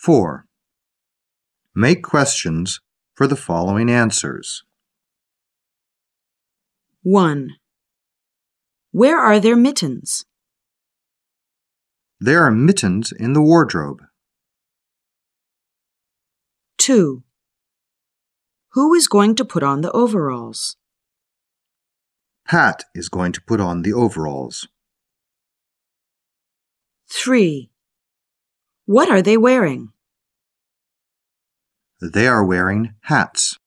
4. Make questions for the following answers. 1. Where are their mittens? There are mittens in the wardrobe. 2. Who is going to put on the overalls? Pat is going to put on the overalls. 3. What are they wearing? They are wearing hats.